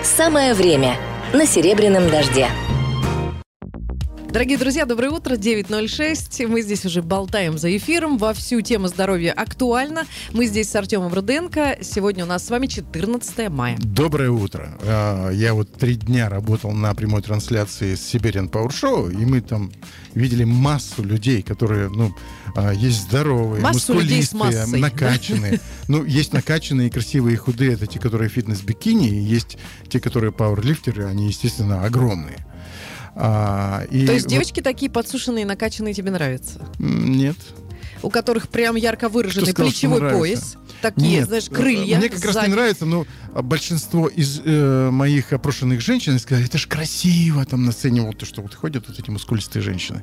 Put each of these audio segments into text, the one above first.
Самое время на «Серебряном дожде». Дорогие друзья, доброе утро, 9:06. Мы здесь уже болтаем за эфиром. Вовсю тема здоровья актуальна. Мы здесь с Артемом Руденко. Сегодня у нас с вами 14 мая. Доброе утро. Я вот 3 дня работал на прямой трансляции с Siberian Power Show, и мы там видели массу людей, которые, есть здоровые, массу мускулистые, накачанные. Есть накачанные, красивые и худые, это те, которые фитнес-бикини, и есть те, которые пауэрлифтеры, они, естественно, огромные. То есть девочки такие подсушенные, накачанные тебе нравятся? Нет. У которых прям ярко выраженный плечевой пояс. Такие, нет, знаешь, крылья. Мне как раз не нравится, но большинство из моих опрошенных женщин сказали, это ж красиво там на сцене, вот то, что вот ходят вот эти мускулистые женщины.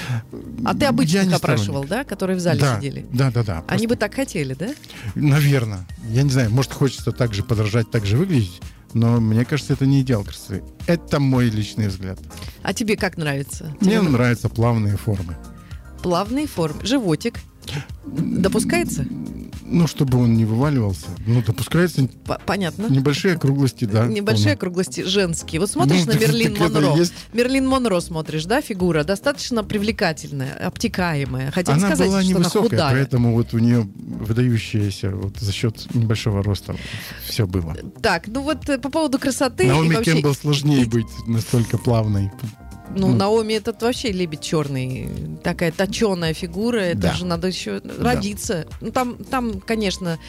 А ты обычных опрашивал, да, которые в зале сидели? Да. Они бы так хотели, да? Наверное. Я не знаю, может, хочется так же подражать, так же выглядеть. Но мне кажется, это не идеал красоты. Это мой личный взгляд. А тебе как нравится? Мне нравятся плавные формы. Плавные формы. Животик. Допускается? Чтобы он не вываливался. Допускается. Понятно. Небольшие округлости, да. Небольшие округлости женские. Вот смотришь на Мерлин Монро. Мерлин Монро смотришь, да, фигура достаточно привлекательная, обтекаемая. Хотя она сказать, была что невысокая, она худая. поэтому вот у нее выдающаяся за счет небольшого роста все было. Так, по поводу красоты. Наоми Кэмпбелл сложнее быть настолько плавной. Наоми этот вообще лебедь черный, такая точеная фигура, это же надо еще родиться. Там, конечно,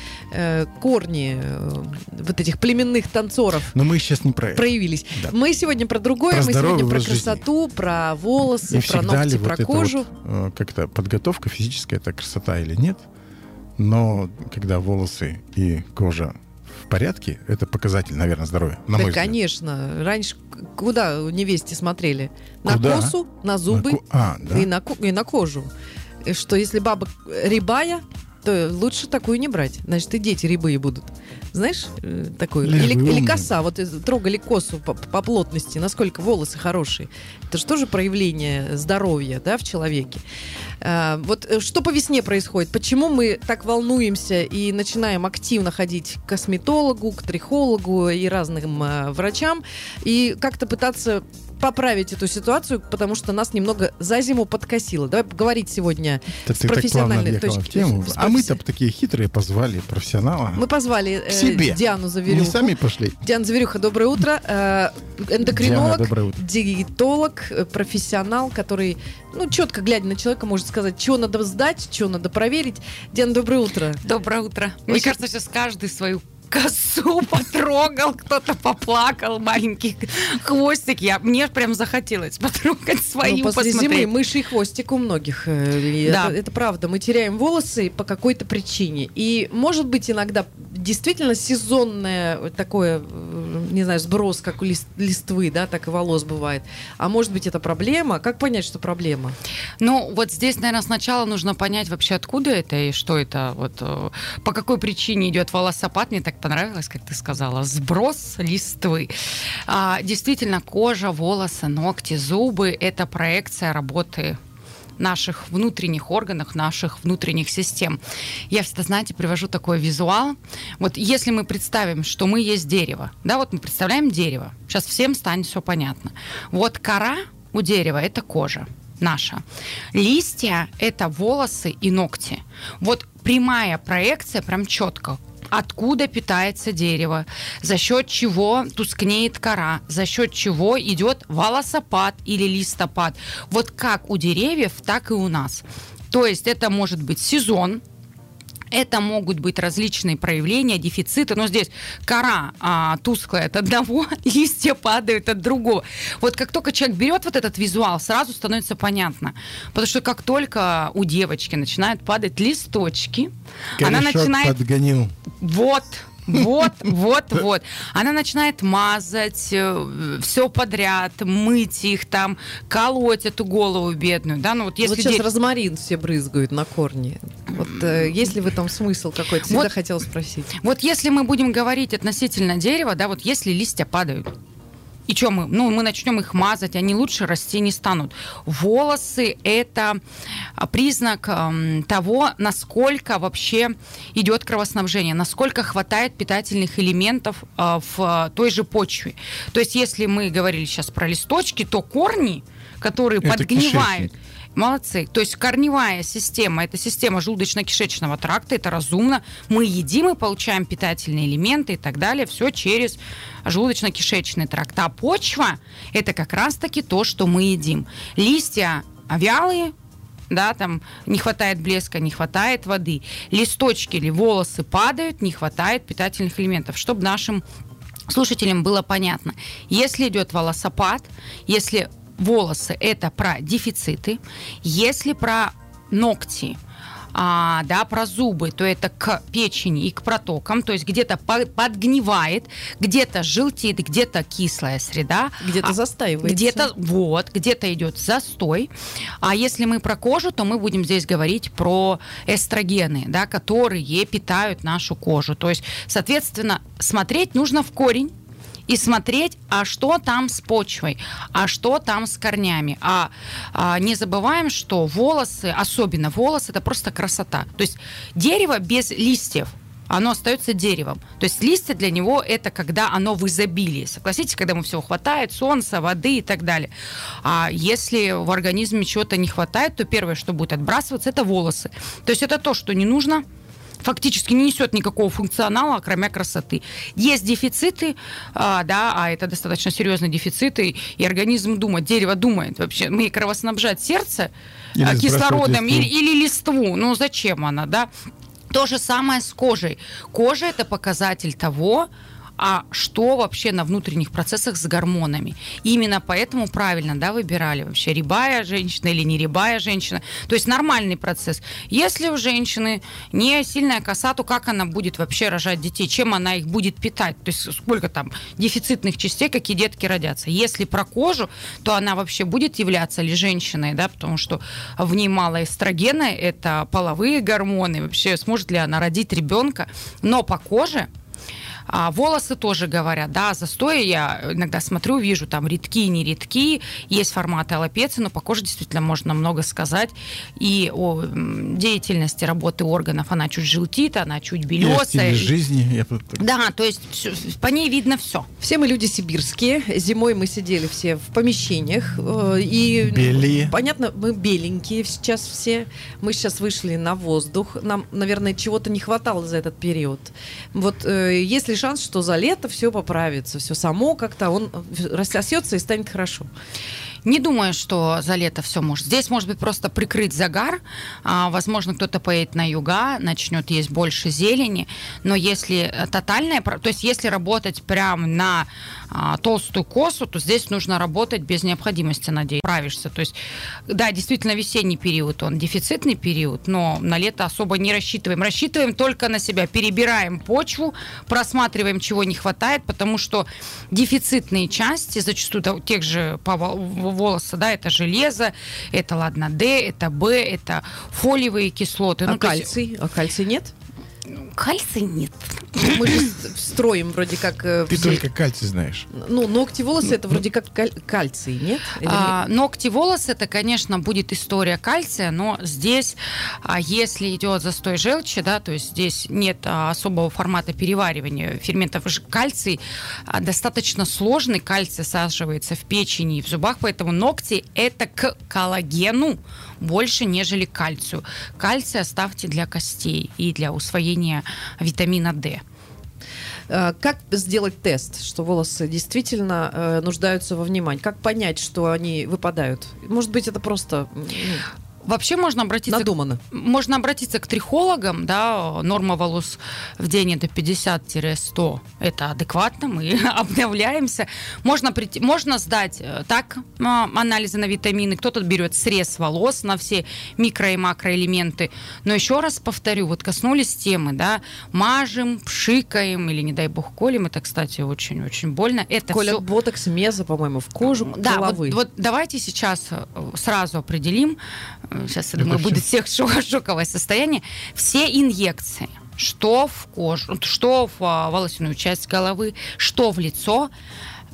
корни вот этих племенных танцоров. Но мы сейчас не про это. Проявились. Да. Мы сегодня про другое, мы сегодня про красоту, про волосы, про ногти, про кожу. Как-то подготовка физическая, это красота или нет? Но когда волосы и кожа в порядке, это показатель, наверное, здоровья, на мой взгляд. Конечно. Раньше куда невесте смотрели? Куда? На косу, на зубы и на кожу. И что если баба рябая, то лучше такую не брать. Значит, и дети рябые будут. Знаешь, такую? Или коса. Вот трогали косу по плотности, насколько волосы хорошие. Это же тоже проявление здоровья, да, в человеке. Вот что по весне происходит? Почему мы так волнуемся и начинаем активно ходить к косметологу, к трихологу и разным врачам, и как-то пытаться поправить эту ситуацию, потому что нас немного за зиму подкосило. Давай поговорить сегодня с профессиональной точки зрения. А мы-то такие хитрые позвали профессионала. Мы позвали Диану Заверюху. Не сами пошли. Диана Заверюха, доброе утро. Эндокринолог, диетолог, профессионал, который, четко глядя на человека, может сказать, что надо сдать, что надо проверить. Диана, доброе утро. Доброе утро. Мне кажется, сейчас каждый свою косу потрогал, кто-то поплакал, маленький хвостик. Мне прям захотелось потрогать свою, после посмотреть. зимы мыший хвостик у многих. Да. Это правда. Мы теряем волосы по какой-то причине. И, может быть, иногда действительно сезонное такое, не знаю, сброс, как у листвы, да, так и волос бывает. А может быть, это проблема? Как понять, что проблема? Вот здесь, наверное, сначала нужно понять вообще, откуда это и что это, по какой причине идет волосопад. Мне так понравилось, как ты сказала, сброс листвы. Действительно, кожа, волосы, ногти, зубы – это проекция работы наших внутренних органов, наших внутренних систем. Я всегда, знаете, привожу такой визуал. Вот если мы представим, что мы есть дерево, да, вот мы представляем дерево, сейчас всем станет все понятно. Вот кора у дерева – это кожа наша. Листья – это волосы и ногти. Вот прямая проекция, прям четко. Откуда питается дерево, за счет чего тускнеет кора, за счет чего идет волосопад или листопад. Вот как у деревьев, так и у нас. То есть это может быть сезон, это могут быть различные проявления, дефициты. Но здесь кора тусклая от одного, листья падают от другого. Вот как только человек берет вот этот визуал, сразу становится понятно. Потому что как только у девочки начинают падать листочки, она начинает... подгонил. Вот. Она начинает мазать все подряд, мыть их там, колоть эту голову бедную. Да? Если сейчас розмарин все брызгают на корни. Есть ли в этом смысл какой-то? Всегда хотела спросить. Вот если мы будем говорить относительно дерева, да, вот если листья падают, И что мы начнем их мазать, они лучше расти не станут. Волосы – это признак того, насколько вообще идет кровоснабжение, насколько хватает питательных элементов в той же почве. То есть, если мы говорили сейчас про листочки, то корни, которые это подгнивают. Кишечник. Молодцы. То есть корневая система, это система желудочно-кишечного тракта, это разумно. Мы едим и получаем питательные элементы и так далее, все через желудочно-кишечный тракт. А почва – это как раз-таки то, что мы едим. Листья вялые, да, там не хватает блеска, не хватает воды. Листочки или волосы падают, не хватает питательных элементов. Чтобы нашим слушателям было понятно, если идет волосопад, если волосы – это про дефициты. Если про ногти, про зубы, то это к печени и к протокам. То есть где-то подгнивает, где-то желтит, где-то кислая среда. Где-то застаивается. Где-то идет застой. А если мы про кожу, то мы будем здесь говорить про эстрогены, да, которые питают нашу кожу. То есть, соответственно, смотреть нужно в корень. И смотреть, а что там с почвой, а что там с корнями. Не забываем, что волосы, особенно волосы, это просто красота. То есть дерево без листьев, оно остается деревом. То есть листья для него это когда оно в изобилии. Согласитесь, когда ему всего хватает, солнца, воды и так далее. А если в организме чего-то не хватает, то первое, что будет отбрасываться, это волосы. То есть это то, что не нужно, фактически не несет никакого функционала, кроме красоты. Есть дефициты, это достаточно серьезные дефициты, и организм думает, дерево думает вообще, мне кровоснабжать сердце кислородом или листву, ну зачем она, да? То же самое с кожей. Кожа – это показатель того, а что вообще на внутренних процессах с гормонами. Именно поэтому правильно, выбирали вообще рябая женщина или не рябая женщина. То есть нормальный процесс. Если у женщины не сильная коса, то как она будет вообще рожать детей? Чем она их будет питать? То есть сколько там дефицитных частей, какие детки родятся? Если про кожу, то она вообще будет являться ли женщиной, потому что в ней мало эстрогена, это половые гормоны. Вообще сможет ли она родить ребенка? Но по коже... волосы тоже говорят, застои я иногда смотрю, вижу там редки, не редки, есть форматы аллопеции, но по коже действительно можно много сказать. И о деятельности работы органов, она чуть желтит, она чуть белесая. И о стиле жизни. Да, то есть по ней видно все. Все мы люди сибирские, зимой мы сидели все в помещениях, и белые. Понятно, мы беленькие сейчас все, мы сейчас вышли на воздух, нам, наверное, чего-то не хватало за этот период. Вот если шанс, что за лето все поправится, все само как-то, он рассосется и станет хорошо. Не думаю, что за лето все может. Здесь, может быть, просто прикрыть загар. Возможно, кто-то поедет на юга, начнет есть больше зелени. Но если тотальная... То есть, если работать прям на толстую косу, то здесь нужно работать без необходимости, надеюсь, справишься. То есть, да, действительно, весенний период, он дефицитный период, но на лето особо не рассчитываем. Рассчитываем только на себя. Перебираем почву, просматриваем, чего не хватает, потому что дефицитные части, зачастую тех же волоса, это железо, это, ладно, D, это B, это фолиевые кислоты. Кальций? А кальций нет? Кальция нет. Мы же строим вроде как... Ты только кальций знаешь. Ногти, волосы, это вроде как кальций, нет? Ногти, волосы, это, конечно, будет история кальция, но здесь, если идет застой желчи, то есть здесь нет особого формата переваривания ферментов. Кальций достаточно сложный, кальций всаживается в печени и в зубах, поэтому ногти это к коллагену больше, нежели к кальцию. Кальций оставьте для костей и для усвоения витамина D. Как сделать тест, что волосы действительно нуждаются во внимании? Как понять, что они выпадают? Может быть, это просто... Вообще можно обратиться к трихологам, норма волос в день это 50-100, это адекватно, мы обновляемся. Можно сдать так анализы на витамины, кто-то берет срез волос на все микро- и макроэлементы, но еще раз повторю, коснулись темы, мажем, пшикаем или, не дай бог, колем, это, кстати, очень-очень больно. Это колят все... ботокс, мезо, по-моему, в кожу головы. Вот давайте сейчас сразу определим. Сейчас, я думаю, будет всех шоковое состояние. Все инъекции, что в кожу, что в волосяную часть головы, что в лицо,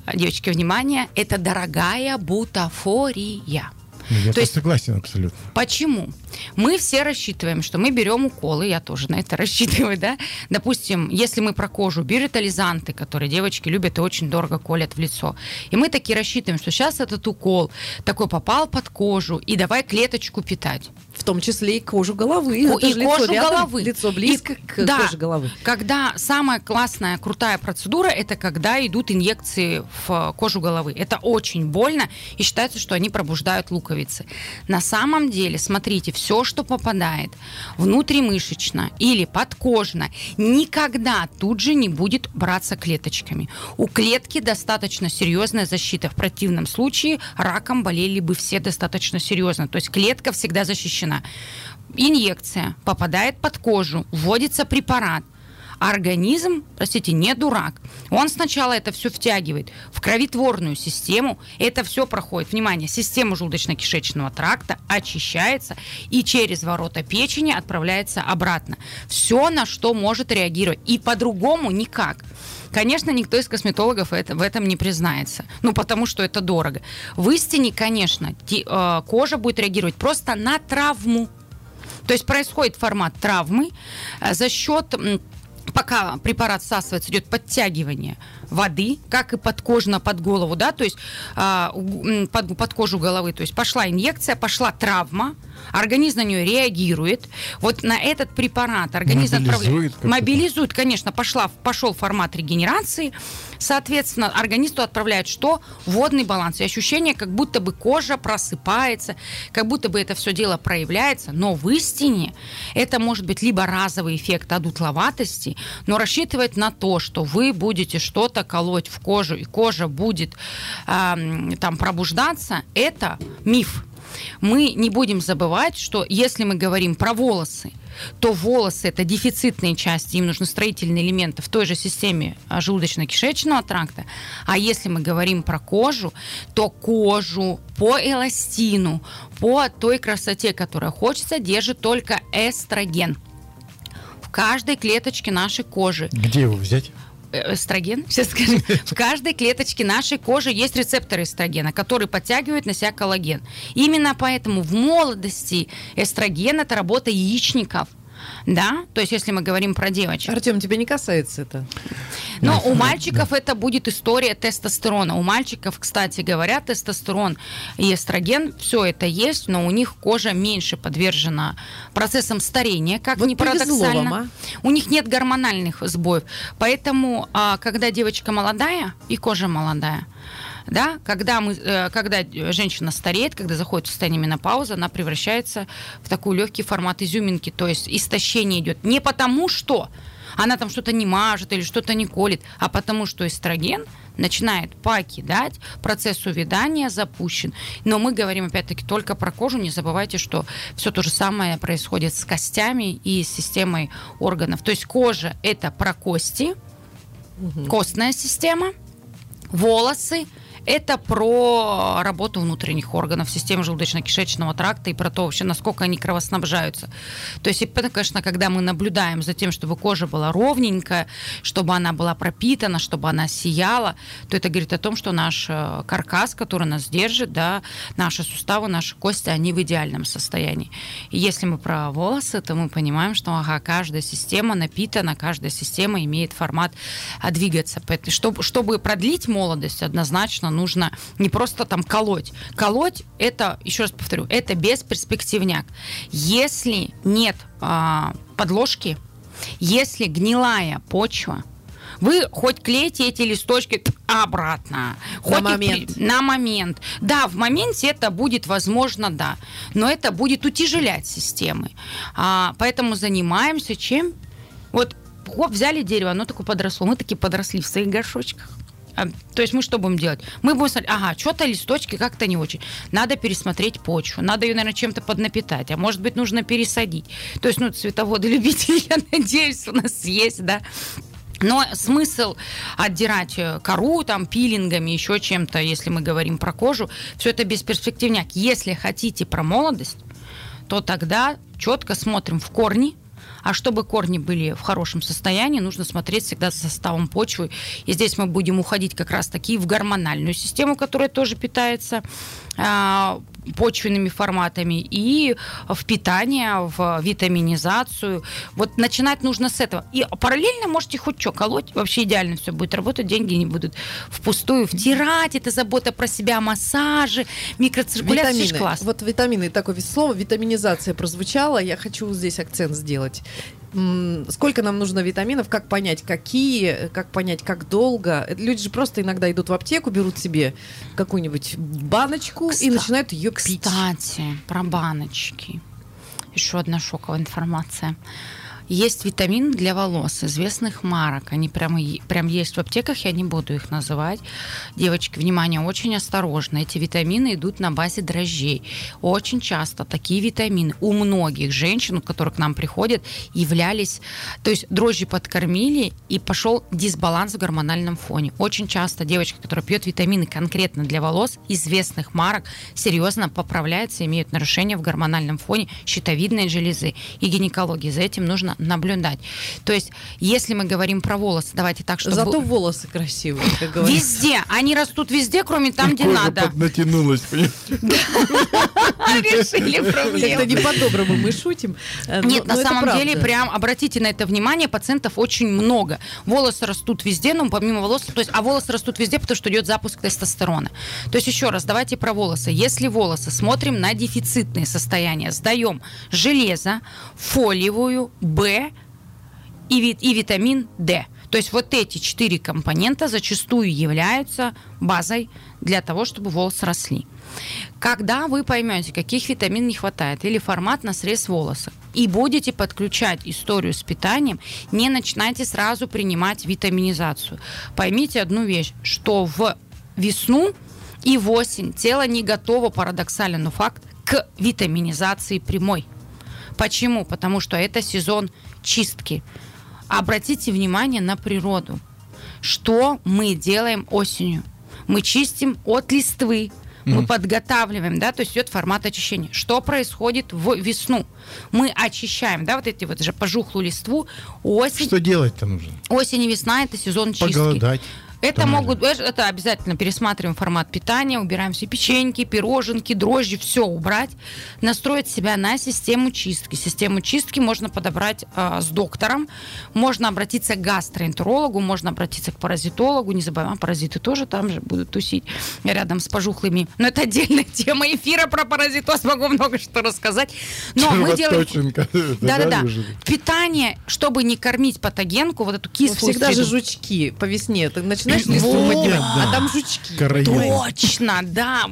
девочки, внимание, это дорогая бутафория. Я согласен абсолютно. Почему? Мы все рассчитываем, что мы берем уколы, я тоже на это рассчитываю, да? Допустим, если мы про кожу, биоритализанты, которые девочки любят и очень дорого колят в лицо, и мы таки рассчитываем, что сейчас этот укол такой попал под кожу, и давай клеточку питать. В том числе и кожу головы. И кожу головы. Лицо близко к коже головы. Когда самая классная, крутая процедура, это когда идут инъекции в кожу головы. Это очень больно, и считается, что они пробуждают луковицы. На самом деле, смотрите, все, что попадает внутримышечно или подкожно, никогда тут же не будет браться клеточками. У клетки достаточно серьезная защита. В противном случае раком болели бы все достаточно серьезно. То есть клетка всегда защищена. Инъекция попадает под кожу, вводится препарат. Организм, простите, не дурак. Он сначала это все втягивает в кровотворную систему. Это все проходит, внимание, систему желудочно-кишечного тракта, очищается и через ворота печени отправляется обратно. Все, на что может реагировать. И по-другому никак. Конечно, никто из косметологов в этом не признается. Потому что это дорого. В истине, конечно, кожа будет реагировать просто на травму. То есть происходит формат травмы за счет... Пока препарат всасывается, идет подтягивание воды, как и подкожно под голову, да, то есть под кожу головы, то есть пошла инъекция, пошла травма, организм на нее реагирует, вот на этот препарат организм мобилизует, конечно, пошел формат регенерации, соответственно, организму отправляет что? Водный баланс, и ощущение, как будто бы кожа просыпается, как будто бы это все дело проявляется, но в истине это может быть либо разовый эффект одутловатости, но рассчитывать на то, что вы будете что-то колоть в кожу, и кожа будет там пробуждаться, это миф. Мы не будем забывать, что если мы говорим про волосы, то волосы – это дефицитные части, им нужны строительные элементы в той же системе желудочно-кишечного тракта. А если мы говорим про кожу, то кожу по эластину, по той красоте, которая хочется, держит только эстроген. В каждой клеточке нашей кожи. Где его взять? Эстроген, сейчас скажу. В каждой клеточке нашей кожи есть рецепторы эстрогена, которые подтягивают на себя коллаген. Именно поэтому в молодости эстроген – это работа яичников. Да, то есть если мы говорим про девочек. Артем, тебя не касается это. Но у мальчиков это будет история тестостерона. У мальчиков, кстати говоря, тестостерон и эстроген, все это есть, но у них кожа меньше подвержена процессам старения, как ни парадоксально. У них нет гормональных сбоев. Поэтому, когда девочка молодая и кожа молодая, да, когда женщина стареет, когда заходит в состояние менопаузы, она превращается в такой легкий формат изюминки, то есть истощение идет не потому, что она там что-то не мажет или что-то не колет, а потому что эстроген начинает покидать, процесс увядания запущен. Но мы говорим, опять-таки, только про кожу. Не забывайте, что все то же самое происходит с костями и с системой органов. То есть кожа – это про кости, костная система, волосы – это про работу внутренних органов, системы желудочно-кишечного тракта и про то вообще, насколько они кровоснабжаются. То есть, конечно, когда мы наблюдаем за тем, чтобы кожа была ровненькая, чтобы она была пропитана, чтобы она сияла, то это говорит о том, что наш каркас, который нас держит, да, наши суставы, наши кости, они в идеальном состоянии. И если мы про волосы, то мы понимаем, что каждая система напитана, каждая система имеет формат двигаться. Чтобы продлить молодость, однозначно нужно не просто там колоть. Колоть – это, еще раз повторю, это бесперспективняк. Если нет подложки, если гнилая почва, вы хоть клейте эти листочки обратно. На момент. Да, в моменте это будет возможно, да. Но это будет утяжелять системы. Поэтому занимаемся чем? Вот взяли дерево, оно такое подросло. Мы таки подросли в своих горшочках. То есть мы что будем делать? Мы будем смотреть, что-то листочки как-то не очень. Надо пересмотреть почву, надо ее, наверное, чем-то поднапитать, а может быть, нужно пересадить. То есть, цветоводы-любители, я надеюсь, у нас есть, да. Но смысл отдирать кору, там, пилингами, еще чем-то, если мы говорим про кожу, все это бесперспективняк. Если хотите про молодость, то тогда четко смотрим в корни, А чтобы корни были в хорошем состоянии, нужно смотреть всегда за составом почвы. И здесь мы будем уходить как раз-таки в гормональную систему, которая тоже питается почвенными форматами, и в питание, в витаминизацию. Вот начинать нужно с этого. И параллельно можете хоть что колоть, вообще идеально все будет работать, деньги не будут впустую втирать, это забота про себя, массажи, микроциркуляция, это класс. Вот витамины, такое слово, витаминизация прозвучало, я хочу здесь акцент сделать. Сколько нам нужно витаминов, как понять, какие, как понять, как долго. Люди же просто иногда идут в аптеку, берут себе какую-нибудь баночку и начинают ее пить. Кстати, про баночки. Еще одна шоковая информация. Есть витамин для волос известных марок. Они прям есть в аптеках, я не буду их называть. Девочки, внимание, очень осторожно. Эти витамины идут на базе дрожжей. Очень часто такие витамины у многих женщин, которые к нам приходят, являлись... То есть дрожжи подкормили, и пошел дисбаланс в гормональном фоне. Очень часто девочка, которая пьет витамины конкретно для волос известных марок, серьезно поправляется, имеют нарушения в гормональном фоне щитовидной железы и гинекологии. За этим нужно наблюдать. То есть, если мы говорим про волосы, давайте так, чтобы... Зато волосы красивые, как говорится. Везде. Они растут везде, кроме там, где надо. Натянулась, Решили проблему. Это не по-доброму, мы шутим. Нет, на самом деле, прям обратите на это внимание, пациентов очень много. Волосы растут везде, но помимо волос, то есть, а волосы растут везде, потому что идет запуск тестостерона. То есть, еще раз, давайте про волосы. Если волосы, смотрим на дефицитные состояния, сдаем железо, фолиевую, В и витамин D. То есть вот эти 4 компонента зачастую являются базой для того, чтобы волосы росли. Когда вы поймете, каких витаминов не хватает, или формат на срез волоса, и будете подключать историю с питанием, не начинайте сразу принимать витаминизацию. Поймите одну вещь, что в весну и в осень тело не готово, парадоксально, но факт, к витаминизации прямой. Почему? Потому что это сезон чистки. Обратите внимание на природу. Что мы делаем осенью? Мы чистим от листвы, мы подготавливаем, да, то есть идет формат очищения. Что происходит в весну? Мы очищаем, да, вот эти вот же пожухлую листву. Осень. Что делать-то нужно? Осень и весна – это сезон чистки. Поголодать. Это обязательно пересматриваем формат питания, убираем все печеньки, пироженки, дрожжи, все убрать, настроить себя на систему чистки. Систему чистки можно подобрать с доктором, можно обратиться к гастроэнтерологу, можно обратиться к паразитологу, не забываем, паразиты тоже там же будут тусить рядом с пожухлыми. Но это отдельная тема эфира про паразитоз, могу много что рассказать. Но мы делаем... Да-да-да. Питание, чтобы не кормить патогенку, вот эту кислую всегда же жучки по весне. Ты начинаешь листву поднимать, а там жучки. Точно, да.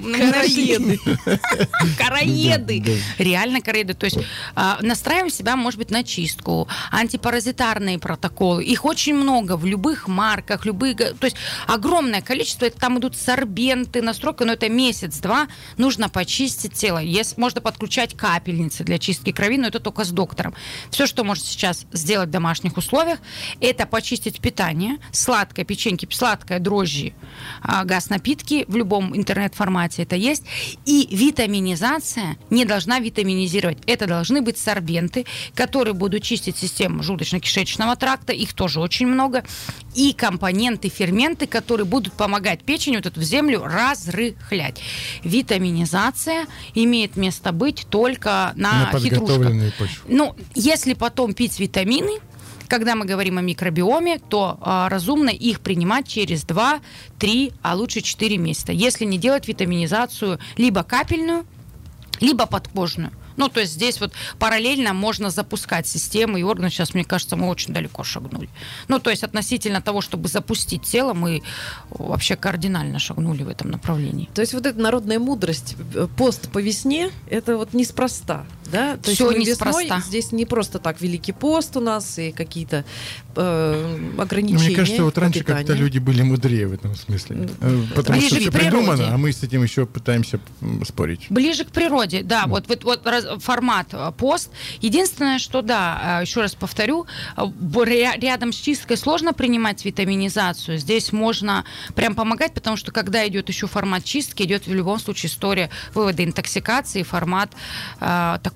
Короеды. Реально короеды. То есть настраиваем себя, может быть, на чистку. Антипаразитарные протоколы. Их очень много в любых марках, то есть огромное количество. Там идут сорбенты, настройка, но это месяц-два. Нужно почистить тело. Можно подключать капельницы для чистки крови, но это только с доктором. Все, что можете сейчас сделать в домашних условиях, это почистить питание, сладкое, печеньки, сладкое, дрожжи, газ-напитки в любом интернет-формате это есть. И витаминизация не должна витаминизировать. Это должны быть сорбенты, которые будут чистить систему желудочно-кишечного тракта, их тоже очень много, и компоненты, ферменты, которые будут помогать печени вот эту в землю разрыхлять. Витаминизация имеет место быть только на хитрушках. Ну, если потом пить витамины, когда мы говорим о микробиоме, то разумно их принимать через 2-3, а лучше 4 месяца. Если не делать витаминизацию либо капельную, либо подкожную. Ну, то есть здесь вот параллельно можно запускать системы и органы. Сейчас, мне кажется, мы очень далеко шагнули. Ну, то есть относительно того, чтобы запустить тело, мы вообще кардинально шагнули в этом направлении. То есть вот эта народная мудрость, пост по весне, это вот неспроста, да? То все есть неспроста. Здесь не просто так Великий пост у нас и какие-то ограничения. Мне кажется, вот раньше как-то люди были мудрее в этом смысле. Потому что все придумано, а мы с этим еще пытаемся спорить. Ближе к природе, да. Вот формат пост. Единственное, что, да, еще раз повторю, рядом с чисткой сложно принимать витаминизацию. Здесь можно прям помогать, потому что когда идет еще формат чистки, идет в любом случае история вывода интоксикации, формат такого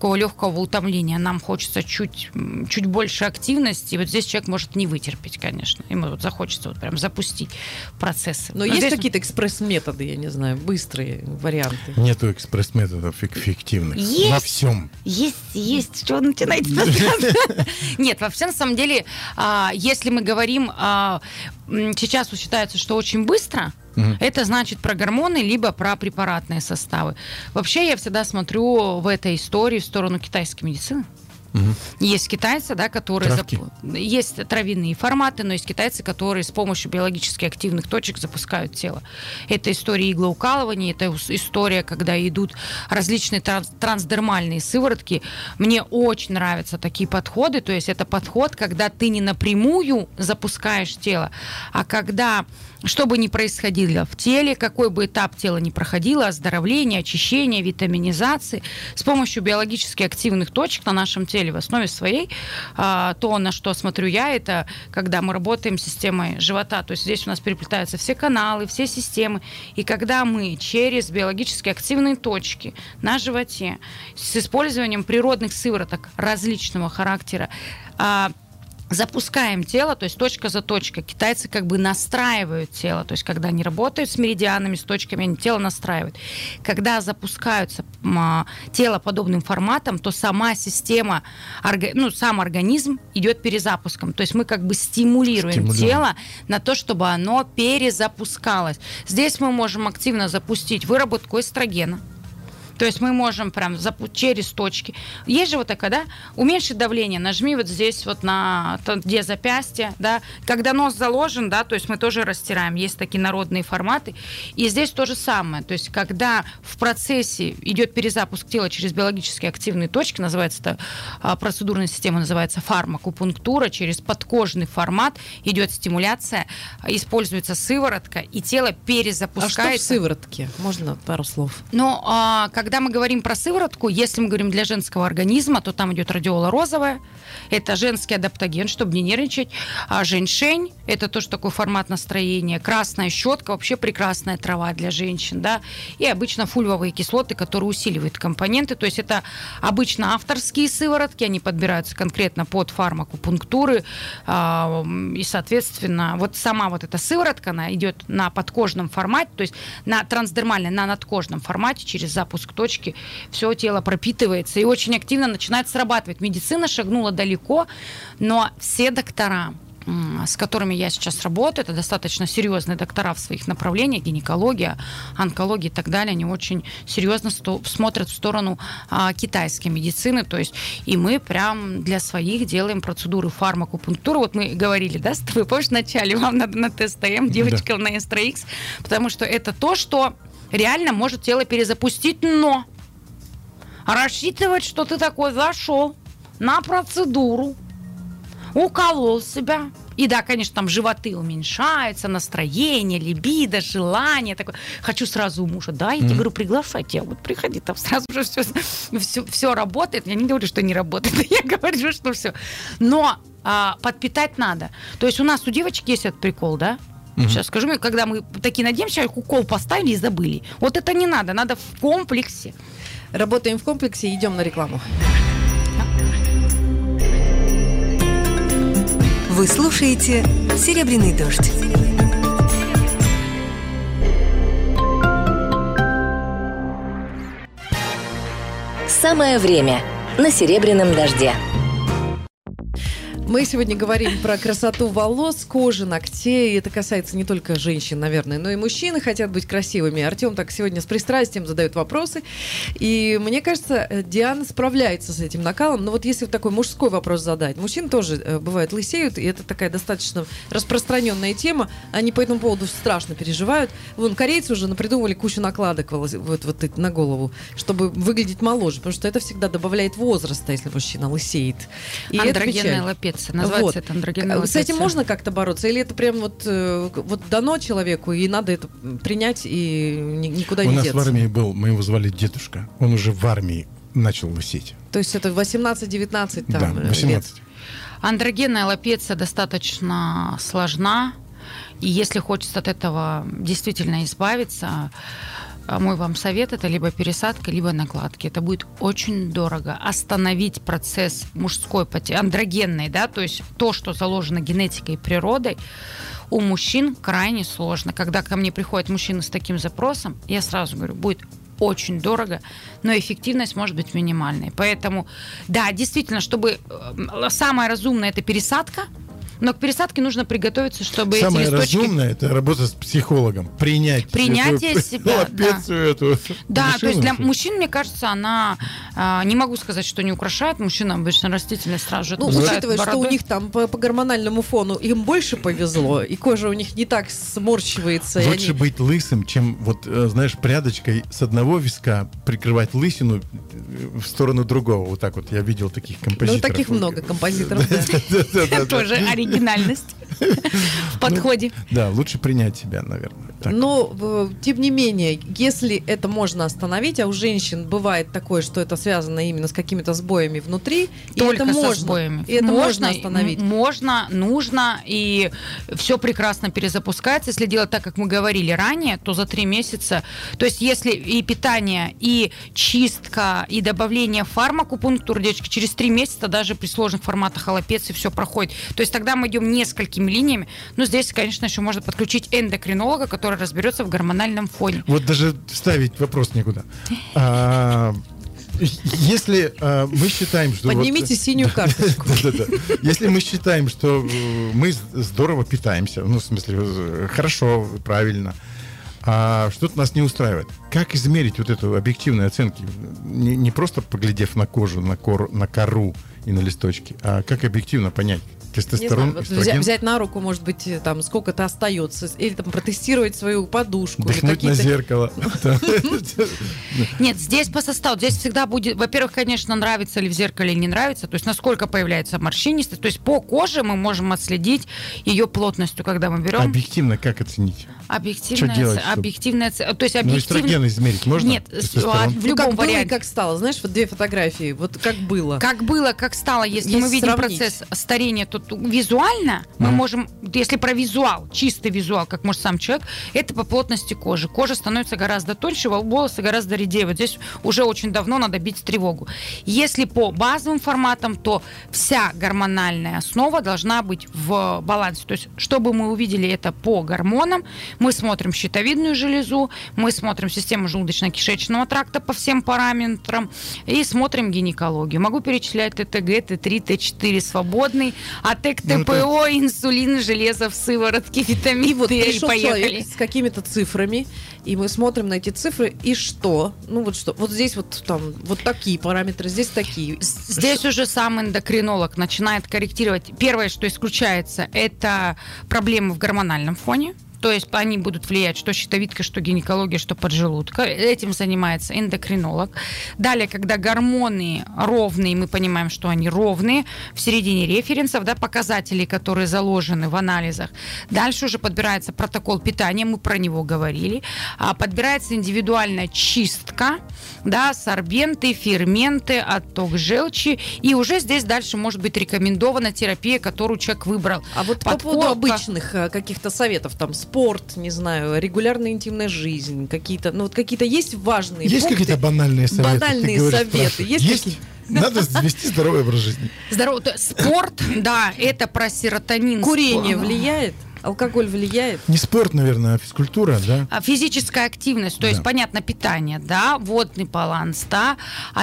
такого легкого утомления. Нам хочется чуть больше активности. И вот здесь человек может не вытерпеть, конечно. Ему вот захочется вот прям запустить процессы. Но есть какие-то экспресс-методы, я не знаю, быстрые варианты? Нету экспресс-методов эффективных. Есть. Во всем. Есть. Что вы начинаете рассказывать? Нет, вообще, на самом деле, если мы говорим, сейчас считается, что очень быстро, это значит про гормоны, либо про препаратные составы. Вообще, я всегда смотрю в этой истории в сторону китайской медицины. Есть китайцы, да, которые... Есть травяные форматы, но есть китайцы, которые с помощью биологически активных точек запускают тело. Это история иглоукалывания, это история, когда идут различные трансдермальные сыворотки. Мне очень нравятся такие подходы. То есть это подход, когда ты не напрямую запускаешь тело, а когда... Что бы ни происходило в теле, какой бы этап тела ни проходило, оздоровление, очищение, витаминизации, с помощью биологически активных точек на нашем теле в основе своей, то, на что смотрю я, это когда мы работаем с системой живота. То есть здесь у нас переплетаются все каналы, все системы. И когда мы через биологически активные точки на животе с использованием природных сывороток различного характера запускаем тело, то есть точка за точкой. Китайцы как бы настраивают тело, то есть когда они работают с меридианами, с точками, они тело настраивают. Когда запускаются тело подобным форматом, то сама система, сам организм идет перезапуском. То есть мы как бы стимулируем тело на то, чтобы оно перезапускалось. Здесь мы можем активно запустить выработку эстрогена. То есть мы можем прям через точки. Есть же вот такая, да, уменьшить давление, нажми вот здесь вот на, где запястье, да, когда нос заложен, да, то есть мы тоже растираем, есть такие народные форматы. И здесь то же самое, то есть когда в процессе идет перезапуск тела через биологически активные точки, называется это, процедурная система называется фармакопунктура, через подкожный формат идет стимуляция, используется сыворотка, и тело перезапускается. А что в сыворотке? Можно пару слов? Ну, когда мы говорим про сыворотку, если мы говорим для женского организма, то там идет радиола розовая, это женский адаптоген, чтобы не нервничать. А женьшень – это тоже такой формат настроения. Красная щетка – вообще прекрасная трава для женщин, да. И обычно фульвовые кислоты, которые усиливают компоненты. То есть это обычно авторские сыворотки, они подбираются конкретно под фармакопунктуры. И, соответственно, вот сама вот эта сыворотка, она идет на подкожном формате, то есть на трансдермальном, на надкожном формате, через запуск точки, все тело пропитывается и очень активно начинает срабатывать. Медицина шагнула далеко, но все доктора, с которыми я сейчас работаю, это достаточно серьезные доктора в своих направлениях, гинекология, онкология и так далее, они очень серьезно смотрят в сторону китайской медицины, то есть и мы прям для своих делаем процедуры фармакопунктуры. Вот мы говорили, да, с тобой, помнишь, вначале вам надо на ТСТМ, девочкам на STRX, потому что это то, что реально может тело перезапустить, но рассчитывать, что ты такой зашел на процедуру, уколол себя. И да, конечно, там животы уменьшаются, настроение, либидо, желание. Такое. Хочу сразу у мужа. Да, я тебе говорю, приглашайте. Вот приходи, там сразу же все работает. Я не говорю, что не работает. Я говорю, что все. Но подпитать надо. То есть у нас у девочек есть этот прикол, да? Сейчас скажу мне, когда мы такие надеем, человек укол поставили и забыли. Вот это не надо, надо в комплексе. Работаем в комплексе, идем на рекламу. Вы слушаете «Серебряный дождь». Самое время на «Серебряном дожде». Мы сегодня говорим про красоту волос, кожи, ногтей. И это касается не только женщин, наверное, но и мужчины хотят быть красивыми. Артем так сегодня с пристрастием задает вопросы. И мне кажется, Диана справляется с этим накалом. Но вот если такой мужской вопрос задать. Мужчины тоже, бывает, лысеют, и это такая достаточно распространенная тема. Они по этому поводу страшно переживают. Вон, корейцы уже напридумывали кучу накладок вот на голову, чтобы выглядеть моложе. Потому что это всегда добавляет возраста, если мужчина лысеет. И андрогенная лапеция. Называется вот. Это андрогенная лапеция. С этим можно как-то бороться? Или это прям вот дано человеку, и надо это принять и никуда не деться? У нас в армии был, мы его звали дедушка. Он уже в армии начал лысеть. То есть это 18-19 там, да, 18. лет? Андрогенная лапеция достаточно сложна. И если хочется от этого действительно избавиться, мой вам совет, это либо пересадка, либо накладки. Это будет очень дорого. Остановить процесс мужской андрогенной, да, то есть то, что заложено генетикой и природой, у мужчин крайне сложно. Когда ко мне приходит мужчина с таким запросом, я сразу говорю, будет очень дорого, но эффективность может быть минимальной. Поэтому, да, действительно, чтобы самое разумное – это пересадка, но к пересадке нужно приготовиться, чтобы самое эти листочки... Самое разумное – это работа с психологом. Принятие себя. Да, да, то есть для мужчин, мне кажется, она, не могу сказать, что не украшает. Мужчина обычно растительность сразу же отпускает. Учитывая, что у них там по гормональному фону им больше повезло, и кожа у них не так сморщивается. Лучше быть лысым, чем, вот, знаешь, прядочкой с одного виска прикрывать лысину в сторону другого. Вот так вот я видел таких композиторов. Ну, таких много композиторов, да. Тоже оригинальность в подходе. Да, лучше принять себя, наверное. Но, тем не менее, если это можно остановить, а у женщин бывает такое, что это связано именно с какими-то сбоями внутри, только и это со можно, сбоями. И это можно остановить. Можно, нужно, и все прекрасно перезапускается. Если делать так, как мы говорили ранее, то за 3 месяца, то есть если и питание, и чистка, и добавление фармакупунктуры, девочки, через 3 месяца даже при сложных форматах аллопеции все проходит. То есть тогда мы идем несколькими линиями. Но здесь, конечно, еще можно подключить эндокринолога, который разберется в гормональном фоне. Вот даже ставить вопрос некуда. Если мы считаем, что... Поднимите синюю карточку. Если мы считаем, что мы здорово питаемся, ну, в смысле, хорошо, правильно, а что-то нас не устраивает. Как измерить вот эту объективную оценку? Не просто поглядев на кожу, на кору и на листочки, а как объективно понять? Тестостерон, не знаю, взять на руку, может быть, там сколько-то остается, или там протестировать свою подушку. Дыхнуть на зеркало. Нет, здесь по составу, здесь всегда будет, во-первых, конечно, нравится ли в зеркале или не нравится, то есть насколько появляется морщинистость, то есть по коже мы можем отследить ее плотностью, когда мы берем. Объективно как оценить? Объективная, то есть ну, эстроген измерить можно? Нет, в любом варианте. Как стало, знаешь, вот 2 фотографии, вот как было. Как стало, если мы видим процесс старения, то визуально мы можем, если про визуал, чистый визуал, как может сам человек, это по плотности кожи. Кожа становится гораздо тоньше, волосы гораздо редее. Вот здесь уже очень давно надо бить тревогу. Если по базовым форматам, то вся гормональная основа должна быть в балансе. То есть, чтобы мы увидели это по гормонам, мы смотрим щитовидную железу, мы смотрим систему желудочно-кишечного тракта по всем параметрам и смотрим гинекологию. Могу перечислять ТТГ, Т3, Т4 свободный, АТЭК, ТПО, инсулин, железо в сыворотке, витамин вот D, и поехали. С какими-то цифрами, и мы смотрим на эти цифры, и что? Ну вот что? Вот здесь вот там вот такие параметры, здесь такие. Здесь уже сам эндокринолог начинает корректировать. Первое, что исключается, это проблемы в гормональном фоне. То есть они будут влиять, что щитовидка, что гинекология, что поджелудка. Этим занимается эндокринолог. Далее, когда гормоны ровные, мы понимаем, что они ровные, в середине референсов, да, показателей, которые заложены в анализах. Дальше уже подбирается протокол питания, мы про него говорили. Подбирается индивидуальная чистка, да, сорбенты, ферменты, отток желчи. И уже здесь дальше может быть рекомендована терапия, которую человек выбрал. А вот по поводу обычных каких-то советов, там, спорт, не знаю, регулярная интимная жизнь, какие-то, ну вот какие-то есть важные есть пункты? Какие-то банальные советы? Банальные советы. Есть? Надо вести здоровый образ жизни. Спорт, да, это про серотонин. Курение влияет? Алкоголь влияет? Не спорт, наверное, а физкультура, да? Физическая активность, то есть, понятно, питание, да, водный баланс, да,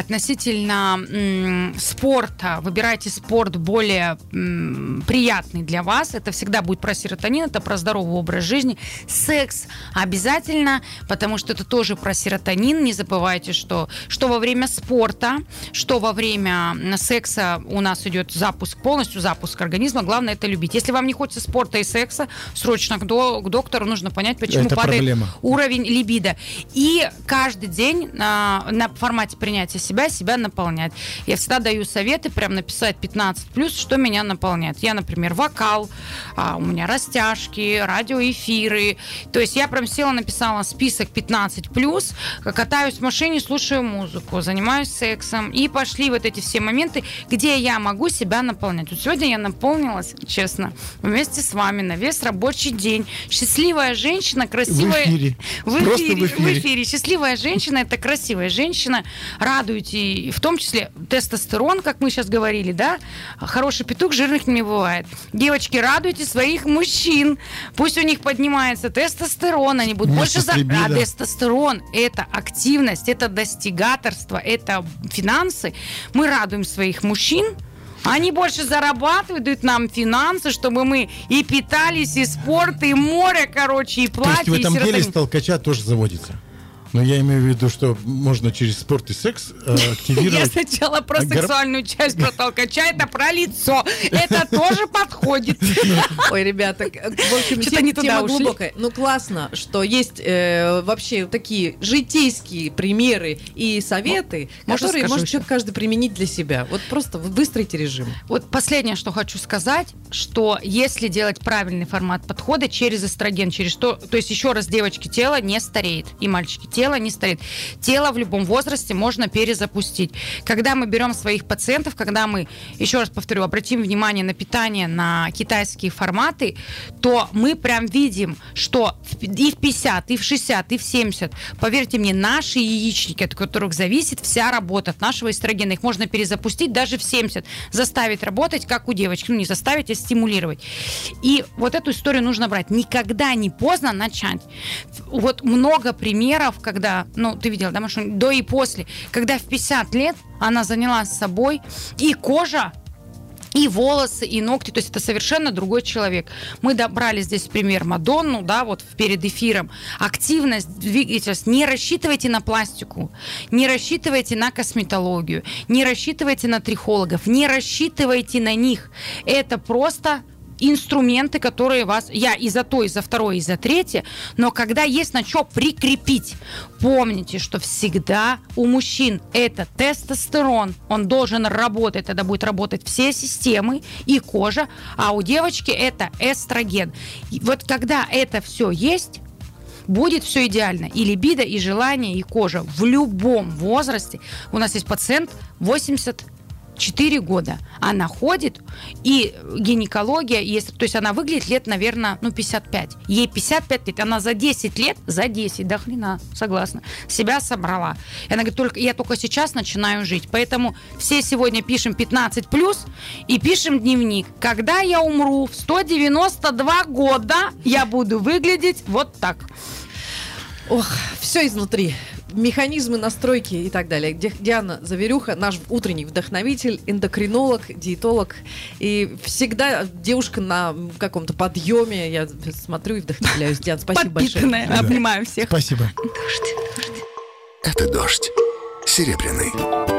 относительно спорта, выбирайте спорт более приятный для вас, это всегда будет про серотонин, это про здоровый образ жизни. Секс обязательно, потому что это тоже про серотонин, не забывайте, что во время спорта, что во время секса у нас идет запуск, полностью запуск организма, главное это любить. Если вам не хочется спорта и секса, срочно к доктору, нужно понять, почему это падает проблема. Уровень либидо. И каждый день на формате принятия себя наполнять. Я всегда даю советы, прям написать 15+, что меня наполняет. Я, например, вокал, у меня растяжки, радиоэфиры. То есть я прям села, написала список 15+, катаюсь в машине, слушаю музыку, занимаюсь сексом. И пошли вот эти все моменты, где я могу себя наполнять. Вот сегодня я наполнилась, честно, вместе с вами на вес рабочий день. Счастливая женщина, красивая... В эфире. Счастливая женщина – это красивая женщина. Радуйте, в том числе тестостерон, как мы сейчас говорили, да? Хороший петух жирных не бывает. Девочки, радуйте своих мужчин. Пусть у них поднимается тестостерон, они будут больше зарабатывать. Тестостерон – это активность, это достигаторство, это финансы. Мы радуем своих мужчин. Они больше зарабатывают, дают нам финансы, чтобы мы и питались, и спорт, и море, короче, и платье. То есть в этом деле с толкача тоже заводится? Но я имею в виду, что можно через спорт и секс активировать... Я сначала про сексуальную часть, про толкача, это про лицо. Это тоже подходит. Ой, ребята, в общем, тема глубокая. Ну, классно, что есть вообще такие житейские примеры и советы, которые может человек каждый применить для себя. Вот просто выстроите режим. Вот последнее, что хочу сказать, что если делать правильный формат подхода через эстроген, через что... То есть, еще раз, девочки, тело не стареет. И мальчики, тело не стареет. Тело в любом возрасте можно перезапустить. Когда мы берем своих пациентов, когда мы, еще раз повторю, обратим внимание на питание, на китайские форматы, то мы прям видим, что и в 50, и в 60, и в 70, поверьте мне, наши яичники, от которых зависит вся работа от нашего эстрогена, их можно перезапустить даже в 70, заставить работать, как у девочки. Ну, не заставить, а стимулировать. И вот эту историю нужно брать. Никогда не поздно начать. Вот много примеров, когда, ну, ты видела, да, Маша, до и после, когда в 50 лет она занялась собой, и кожа, и волосы, и ногти, то есть это совершенно другой человек. Мы брали здесь пример Мадонну, да, вот перед эфиром. Активность, двигайтесь, не рассчитывайте на пластику, не рассчитывайте на косметологию, не рассчитывайте на трихологов, не рассчитывайте на них. Это просто... инструменты, которые вас... Я и за то, и за второе, и за третье, но когда есть на что прикрепить, помните, что всегда у мужчин это тестостерон, он должен работать, тогда будет работать все системы и кожа, а у девочки это эстроген. И вот когда это все есть, будет все идеально. И либидо, и желание, и кожа. В любом возрасте. У нас есть пациент 84 года. Она ходит, и гинекология, то есть она выглядит лет, наверное, 55. Ей 55 лет, она за 10 лет, за 10, до хрена, согласна, себя собрала. И она говорит, я только сейчас начинаю жить. Поэтому все сегодня пишем 15+, и пишем дневник. Когда я умру в 192 года, я буду выглядеть вот так. Ох, все изнутри. Механизмы, настройки и так далее. Диана Заверюха, наш утренний вдохновитель, эндокринолог, диетолог. И всегда девушка на каком-то подъеме. Я смотрю и вдохновляюсь. Диана, спасибо большое. Обнимаю всех. Спасибо. Дождь. Это дождь. Серебряный.